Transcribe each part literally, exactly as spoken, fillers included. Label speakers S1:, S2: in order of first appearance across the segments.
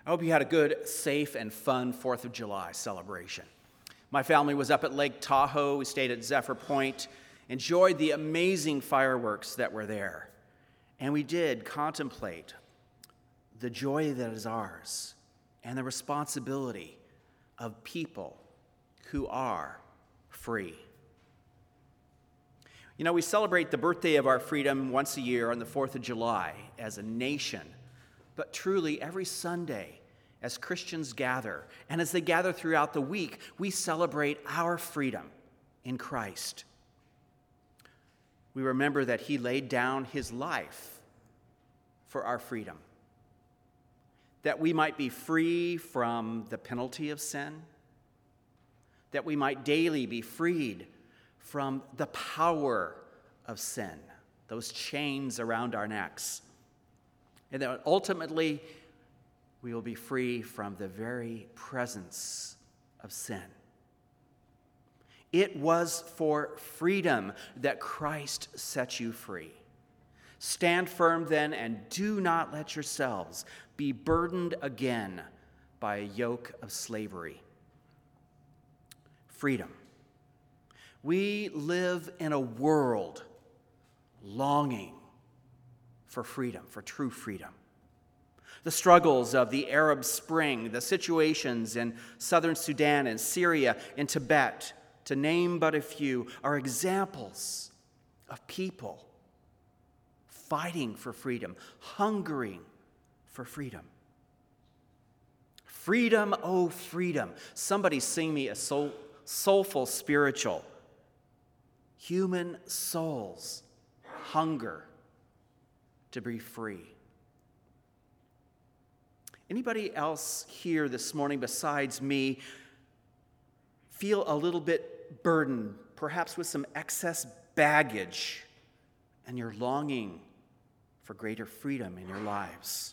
S1: I hope you had a good, safe, and fun fourth of July celebration. My family was up at Lake Tahoe. We stayed at Zephyr Point, enjoyed the amazing fireworks that were there. And we did contemplate the joy that is ours and the responsibility of people who are free. You know, we celebrate the birthday of our freedom once a year on the fourth of July as a nation. But truly, every Sunday, as Christians gather, and as they gather throughout the week, we celebrate our freedom in Christ. We remember that he laid down his life for our freedom, that we might be free from the penalty of sin, that we might daily be freed from the power of sin, those chains around our necks, and that ultimately we will be free from the very presence of sin. It was for freedom that Christ set you free. Stand firm then, and do not let yourselves be burdened again by a yoke of slavery. Freedom. We live in a world longing for freedom, for true freedom. The struggles of the Arab Spring, the situations in southern Sudan and Syria and Tibet, to name but a few, are examples of people fighting for freedom, hungering for freedom. Freedom, oh freedom. Somebody sing me a soul, soulful spiritual. Human souls hunger to be free. Anybody else here this morning besides me feel a little bit burdened, perhaps with some excess baggage, and you're longing for greater freedom in your lives?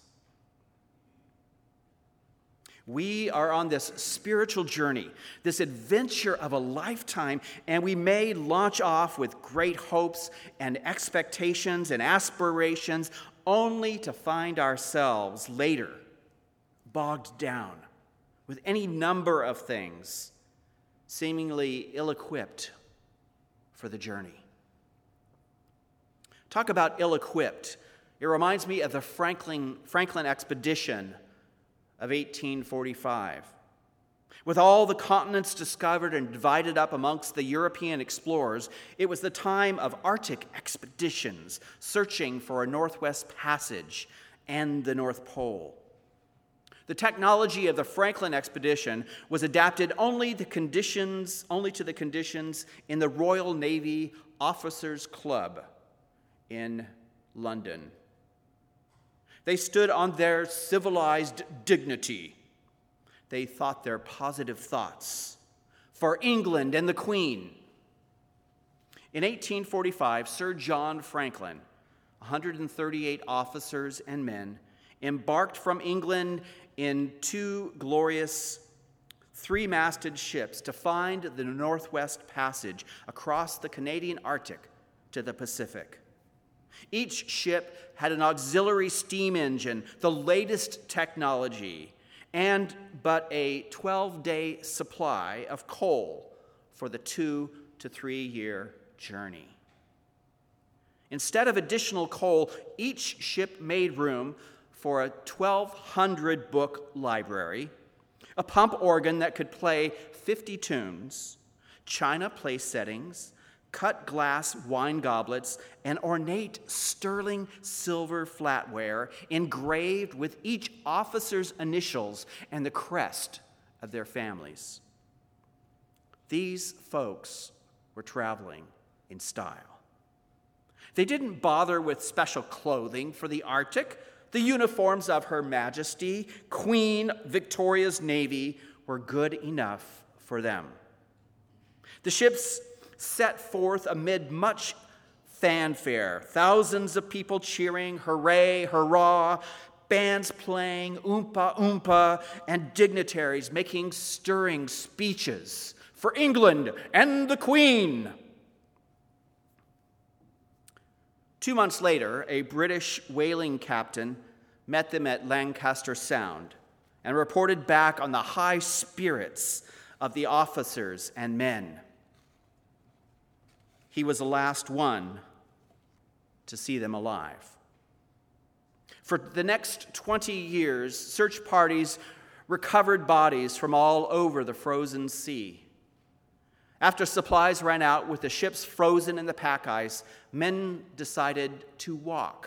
S1: We are on this spiritual journey, this adventure of a lifetime, and we may launch off with great hopes and expectations and aspirations, only to find ourselves later bogged down with any number of things, seemingly ill-equipped for the journey. Talk about ill-equipped. It reminds me of the Franklin, Franklin expedition of eighteen forty-five. With all the continents discovered and divided up amongst the European explorers, it was the time of Arctic expeditions searching for a Northwest Passage and the North Pole. The technology of the Franklin expedition was adapted only the conditions, only to the conditions in the Royal Navy Officers Club in London. They stood on their civilized dignity. They thought their positive thoughts for England and the Queen. In eighteen forty-five, Sir John Franklin, one hundred thirty-eight officers and men, embarked from England in two glorious three-masted ships to find the Northwest Passage across the Canadian Arctic to the Pacific. Each ship had an auxiliary steam engine, the latest technology, and but a twelve-day supply of coal for the two to three-year journey. Instead of additional coal, each ship made room for a twelve hundred book library, a pump organ that could play fifty tunes, china place settings, cut glass wine goblets, and ornate sterling silver flatware engraved with each officer's initials and the crest of their families. These folks were traveling in style. They didn't bother with special clothing for the Arctic. The uniforms of Her Majesty, Queen Victoria's Navy, were good enough for them. The ships set forth amid much fanfare, thousands of people cheering, hooray, hurrah, bands playing, oompa, oompa, and dignitaries making stirring speeches for England and the Queen. Two months later, a British whaling captain met them at Lancaster Sound and reported back on the high spirits of the officers and men. He was the last one to see them alive. For the next twenty years, search parties recovered bodies from all over the frozen sea. After supplies ran out with the ships frozen in the pack ice, men decided to walk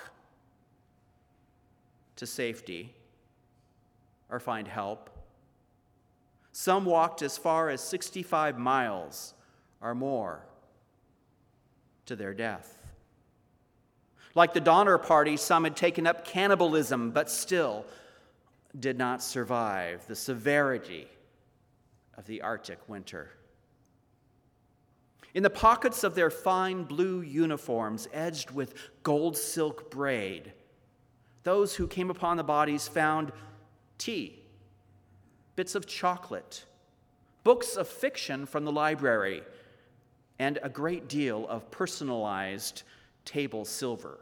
S1: to safety or find help. Some walked as far as sixty-five miles or more to their death. Like the Donner Party, some had taken up cannibalism, but still did not survive the severity of the Arctic winter. In the pockets of their fine blue uniforms, edged with gold silk braid, those who came upon the bodies found tea, bits of chocolate, books of fiction from the library, and a great deal of personalized table silver.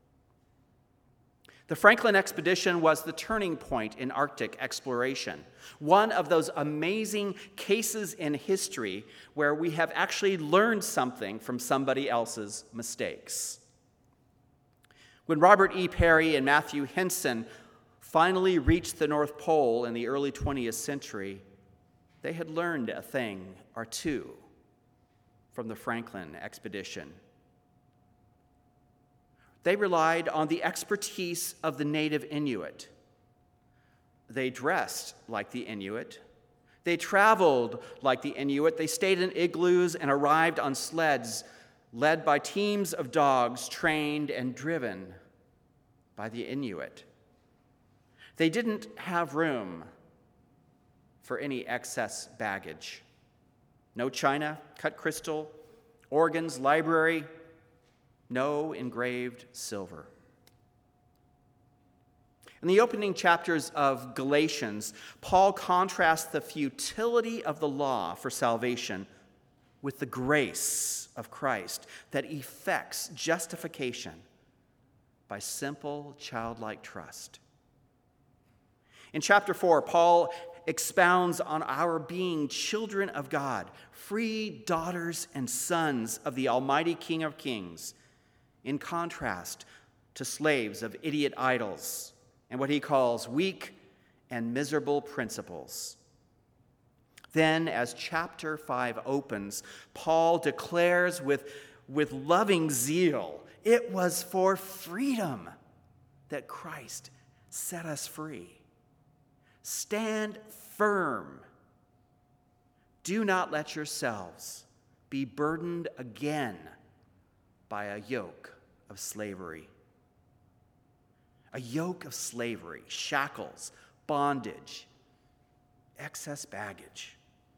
S1: The Franklin expedition was the turning point in Arctic exploration, one of those amazing cases in history where we have actually learned something from somebody else's mistakes. When Robert E. Peary and Matthew Henson finally reached the North Pole in the early twentieth century, they had learned a thing or two from the Franklin expedition. They relied on the expertise of the native Inuit. They dressed like the Inuit. They traveled like the Inuit. They stayed in igloos and arrived on sleds led by teams of dogs trained and driven by the Inuit. They didn't have room for any excess baggage. No china, cut crystal, organs, library, no engraved silver. In the opening chapters of Galatians, Paul contrasts the futility of the law for salvation with the grace of Christ that effects justification by simple childlike trust. In chapter four, Paul expounds on our being children of God, free daughters and sons of the Almighty King of Kings, in contrast to slaves of idiot idols and what he calls weak and miserable principles. Then, as chapter five opens, Paul declares with, with loving zeal, it was for freedom that Christ set us free. Stand firm. Do not let yourselves be burdened again by a yoke of slavery. A yoke of slavery, shackles, bondage, excess baggage.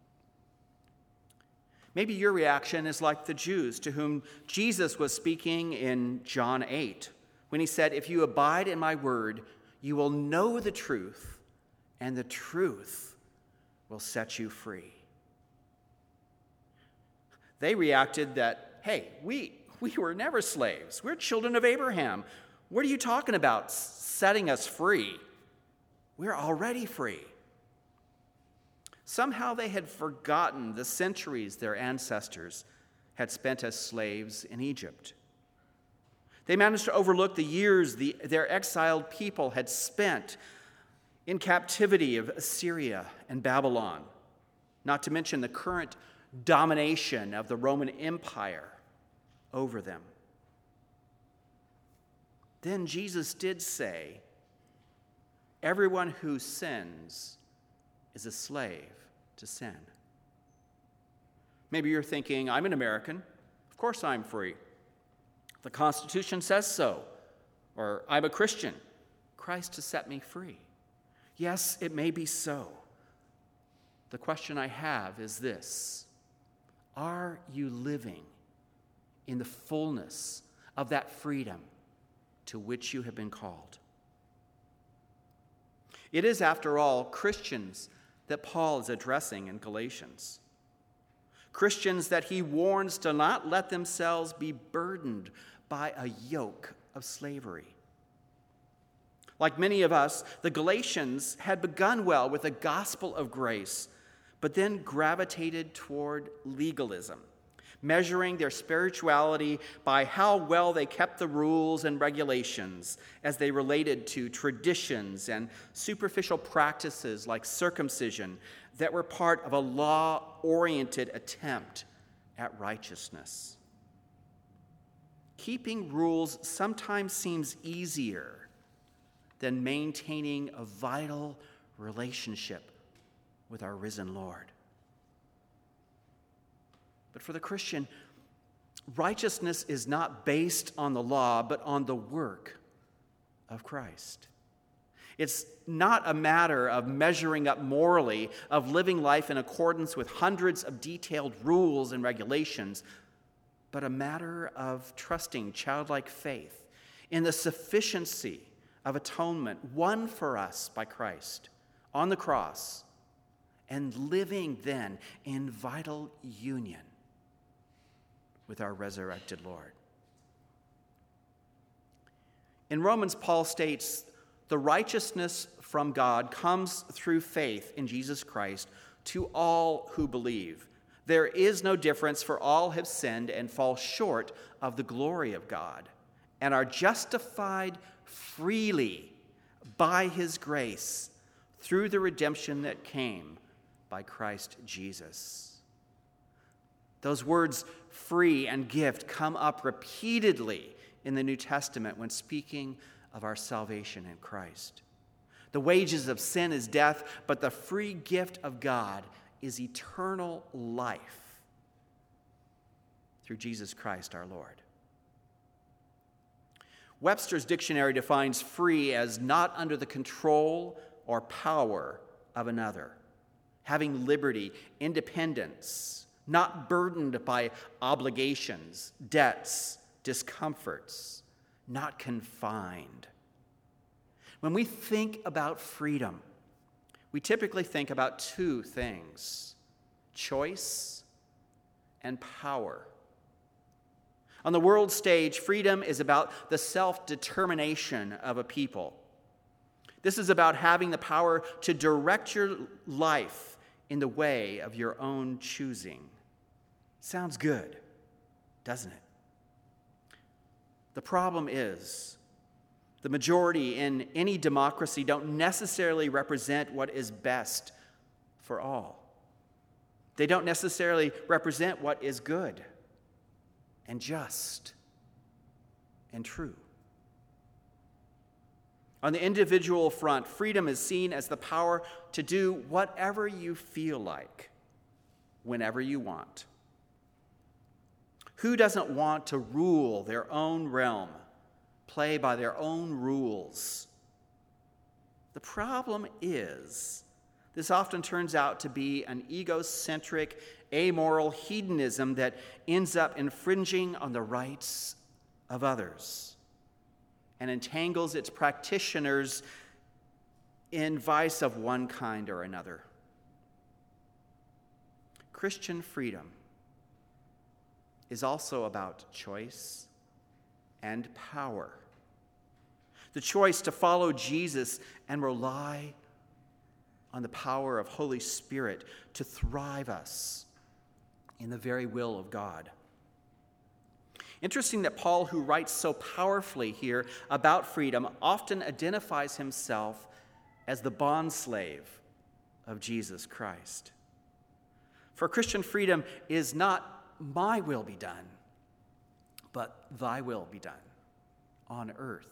S1: Maybe your reaction is like the Jews to whom Jesus was speaking in John eight, when he said, "If you abide in my word, you will know the truth, and the truth will set you free." They reacted that, hey, we, we were never slaves. We're children of Abraham. What are you talking about, setting us free? We're already free. Somehow they had forgotten the centuries their ancestors had spent as slaves in Egypt. They managed to overlook the years the, their exiled people had spent in captivity of Assyria and Babylon, not to mention the current domination of the Roman Empire over them. Then Jesus did say, everyone who sins is a slave to sin. Maybe you're thinking, I'm an American. Of course I'm free. The Constitution says so. Or I'm a Christian. Christ has set me free. Yes, it may be so. The question I have is this: are you living in the fullness of that freedom to which you have been called? It is, after all, Christians that Paul is addressing in Galatians. Christians that he warns to not let themselves be burdened by a yoke of slavery. Like many of us, the Galatians had begun well with the gospel of grace, but then gravitated toward legalism, measuring their spirituality by how well they kept the rules and regulations as they related to traditions and superficial practices like circumcision that were part of a law-oriented attempt at righteousness. Keeping rules sometimes seems easier than maintaining a vital relationship with our risen Lord. But for the Christian, righteousness is not based on the law, but on the work of Christ. It's not a matter of measuring up morally, of living life in accordance with hundreds of detailed rules and regulations, but a matter of trusting childlike faith in the sufficiency of atonement won for us by Christ on the cross, and living then in vital union with our resurrected Lord. In Romans, Paul states, the righteousness from God comes through faith in Jesus Christ to all who believe. There is no difference, for all have sinned and fall short of the glory of God, and are justified freely by his grace through the redemption that came by Christ Jesus. Those words, free and gift, come up repeatedly in the New Testament when speaking of our salvation in Christ. The wages of sin is death, but the free gift of God is eternal life through Jesus Christ our Lord. Webster's dictionary defines free as not under the control or power of another, having liberty, independence, not burdened by obligations, debts, discomforts, not confined. When we think about freedom, we typically think about two things: choice and power. On the world stage, freedom is about the self-determination of a people. This is about having the power to direct your life in the way of your own choosing. Sounds good, doesn't it? The problem is, the majority in any democracy don't necessarily represent what is best for all. They don't necessarily represent what is good and just and true. On the individual front, freedom is seen as the power to do whatever you feel like, whenever you want. Who doesn't want to rule their own realm, play by their own rules? The problem is, this often turns out to be an egocentric, amoral hedonism that ends up infringing on the rights of others and entangles its practitioners in vice of one kind or another. Christian freedom is also about choice and power. The choice to follow Jesus and rely on the power of Holy Spirit to thrive us in the very will of God. Interesting that Paul, who writes so powerfully here about freedom, often identifies himself as the bondslave of Jesus Christ. For Christian freedom is not my will be done, but thy will be done on earth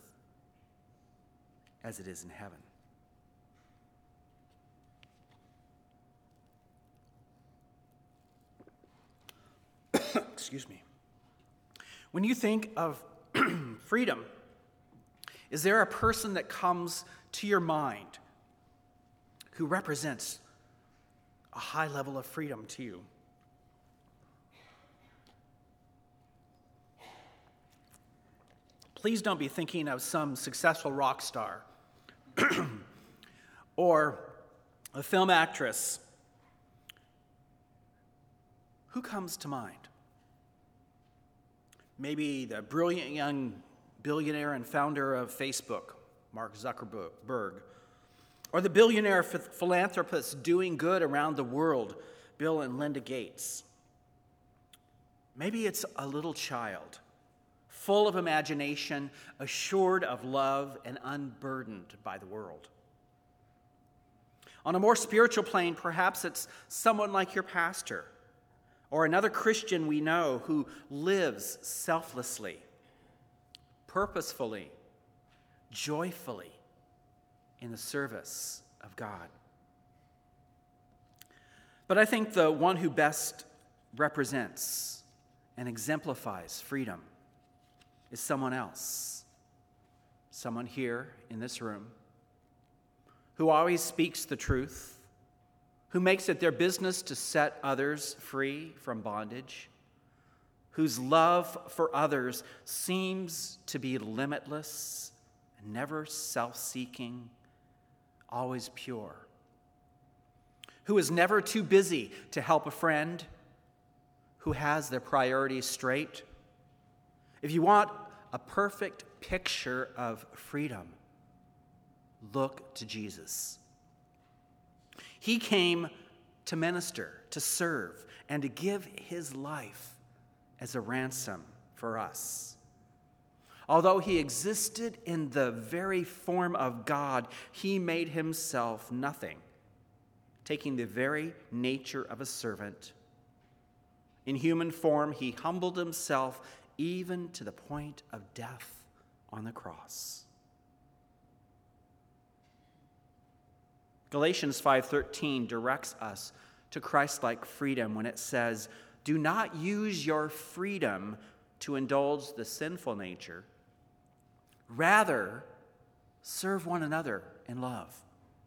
S1: as it is in heaven. Excuse me. When you think of freedom, is there a person that comes to your mind who represents a high level of freedom to you? Please don't be thinking of some successful rock star or a film actress. Who comes to mind? Maybe the brilliant young billionaire and founder of Facebook, Mark Zuckerberg, or the billionaire philanthropists doing good around the world, Bill and Linda Gates. Maybe it's a little child, full of imagination, assured of love, and unburdened by the world. On a more spiritual plane, perhaps it's someone like your pastor or another Christian we know who lives selflessly, purposefully, joyfully in the service of God. But I think the one who best represents and exemplifies freedom is someone else, someone here in this room, who always speaks the truth, who makes it their business to set others free from bondage, whose love for others seems to be limitless, never self-seeking, always pure, who is never too busy to help a friend, who has their priorities straight. If you want a perfect picture of freedom, look to Jesus. He came to minister, to serve, and to give his life as a ransom for us. Although he existed in the very form of God, he made himself nothing, taking the very nature of a servant. In human form, he humbled himself even to the point of death on the cross. Galatians five thirteen directs us to Christ-like freedom when it says, "Do not use your freedom to indulge the sinful nature. Rather, serve one another in love."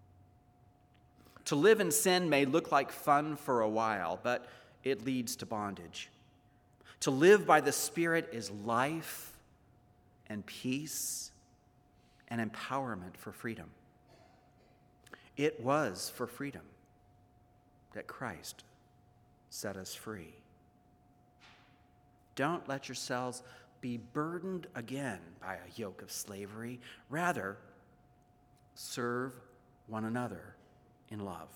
S1: To live in sin may look like fun for a while, but it leads to bondage. To live by the Spirit is life and peace and empowerment for freedom. It was for freedom that Christ set us free. Don't let yourselves be burdened again by a yoke of slavery. Rather, serve one another in love.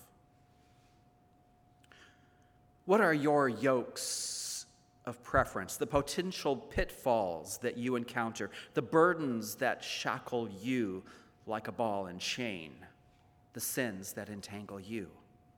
S1: What are your yokes of preference, the potential pitfalls that you encounter, the burdens that shackle you like a ball and chain, the sins that entangle you?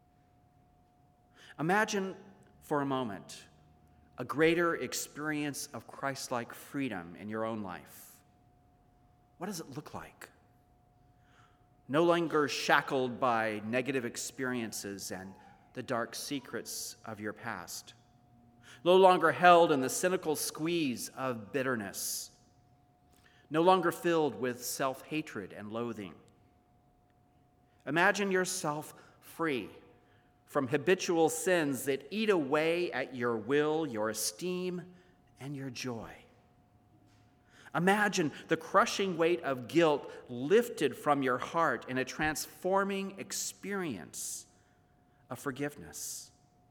S1: Imagine for a moment a greater experience of Christ-like freedom in your own life. What does it look like? No longer shackled by negative experiences and the dark secrets of your past. No longer held in the cynical squeeze of bitterness. No longer filled with self-hatred and loathing. Imagine yourself free from habitual sins that eat away at your will, your esteem, and your joy. Imagine the crushing weight of guilt lifted from your heart in a transforming experience of forgiveness.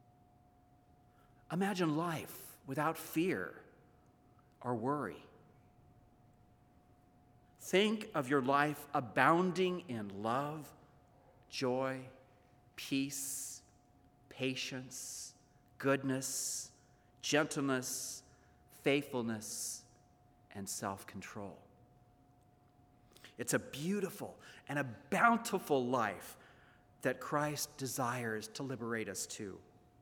S1: Imagine life without fear or worry. Think of your life abounding in love, joy, peace, patience, goodness, gentleness, faithfulness, and self-control. It's a beautiful and a bountiful life that Christ desires to liberate us to.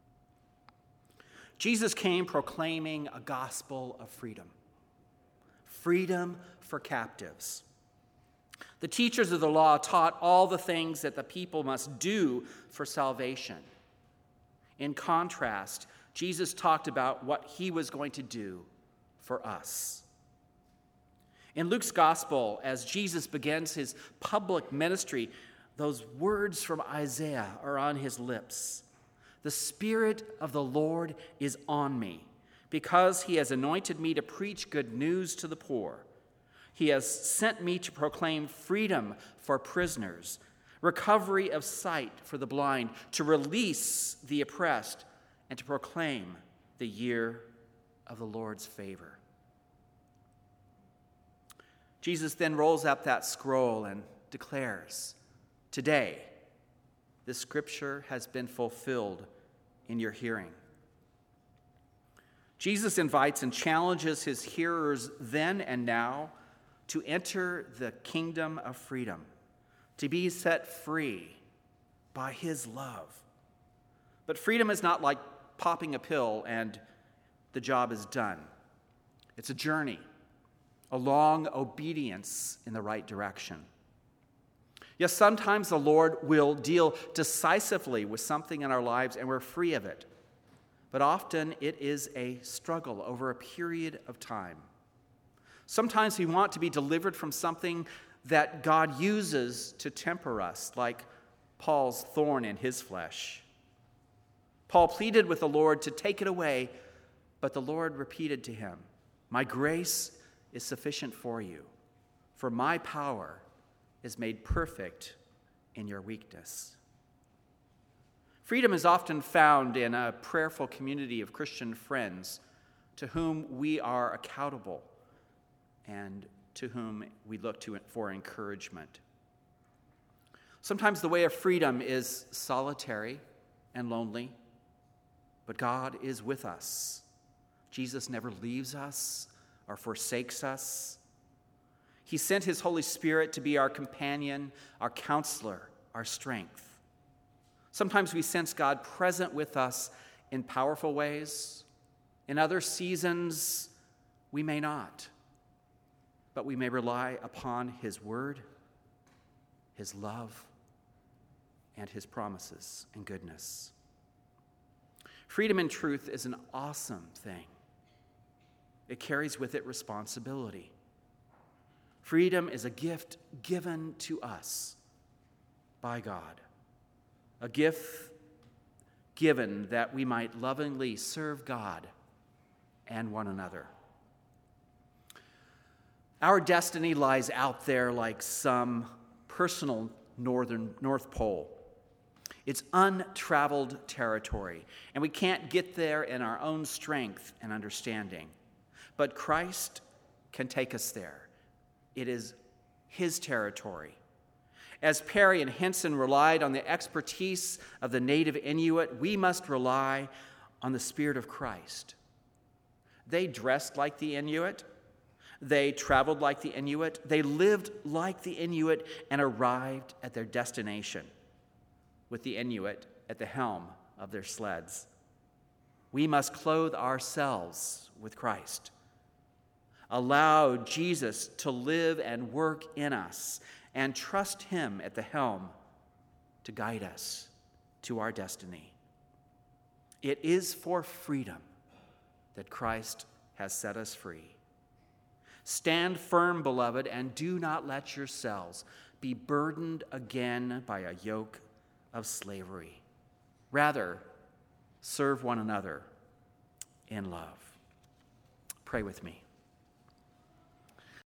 S1: Jesus came proclaiming a gospel of freedom. Freedom for captives. The teachers of the law taught all the things that the people must do for salvation. In contrast, Jesus talked about what he was going to do for us. In Luke's gospel, as Jesus begins his public ministry, those words from Isaiah are on his lips. "The Spirit of the Lord is on me, because he has anointed me to preach good news to the poor. He has sent me to proclaim freedom for prisoners, recovery of sight for the blind, to release the oppressed, and to proclaim the year of the Lord's favor." Jesus then rolls up that scroll and declares, "Today, this scripture has been fulfilled in your hearing." Jesus invites and challenges his hearers then and now to enter the kingdom of freedom, to be set free by his love. But freedom is not like popping a pill and the job is done. It's a journey, a long obedience in the right direction. Yes, sometimes the Lord will deal decisively with something in our lives and we're free of it. But often it is a struggle over a period of time. Sometimes we want to be delivered from something that God uses to temper us, like Paul's thorn in his flesh. Paul pleaded with the Lord to take it away, but the Lord repeated to him, "My grace is sufficient for you, for my power is made perfect in your weakness." Freedom is often found in a prayerful community of Christian friends to whom we are accountable and to whom we look to for encouragement. Sometimes the way of freedom is solitary and lonely, but God is with us. Jesus never leaves us or forsakes us. He sent his Holy Spirit to be our companion, our counselor, our strength. Sometimes we sense God present with us in powerful ways. In other seasons, we may not. But we may rely upon his word, his love, and his promises and goodness. Freedom in truth is an awesome thing. It carries with it responsibility. Freedom is a gift given to us by God. A gift given that we might lovingly serve God and one another. Our destiny lies out there like some personal northern North Pole. It's untraveled territory, and we can't get there in our own strength and understanding. But Christ can take us there. It is his territory. As Perry and Henson relied on the expertise of the native Inuit, we must rely on the Spirit of Christ. They dressed like the Inuit. They traveled like the Inuit. They lived like the Inuit and arrived at their destination with the Inuit at the helm of their sleds. We must clothe ourselves with Christ. Allow Jesus to live and work in us and trust him at the helm to guide us to our destiny. It is for freedom that Christ has set us free. Stand firm, beloved, and do not let yourselves be burdened again by a yoke of slavery. Rather, serve one another in love. Pray with me.